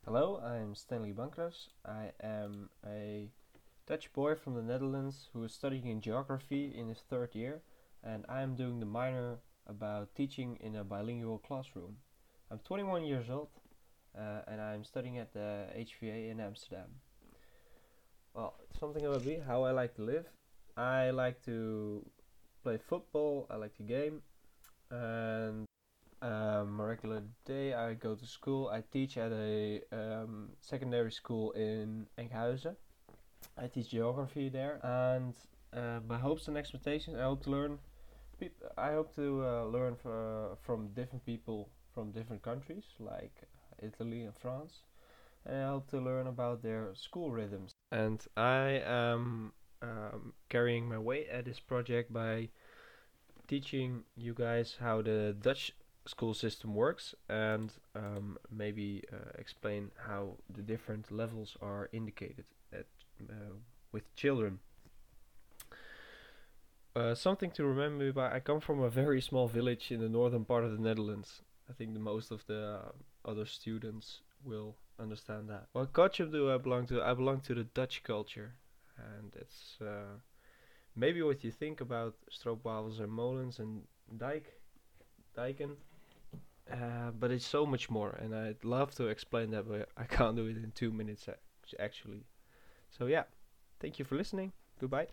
Hello, I'm Stanley Bankras. I am a Dutch boy from the Netherlands who is studying in geography in his third year, and I am doing the minor about teaching in a bilingual classroom. I'm 21 years old, and I'm studying at the HVA in Amsterdam. Well, something about me, how I like to live. I like to play football, I like to game, and a regular day I go to school. I teach at a secondary school in Enkhuizen. I teach geography there, and my hopes and expectations. I hope to learn from different people from different countries, like Italy and France, and I hope to learn about their school rhythms. And I am carrying my weight at this project by teaching you guys how the Dutch school system works and maybe explain how the different levels are indicated at, with children. Something to remember about I come from a very small village in the northern part of the Netherlands. I think the most of the other students will understand that. What culture do I belong to? I belong to the Dutch culture, and it's maybe what you think about stroopwafels and molens and dijken, but it's so much more, and I'd love to explain that, but I can't do it in 2 minutes actually. So yeah, thank you for listening. Goodbye.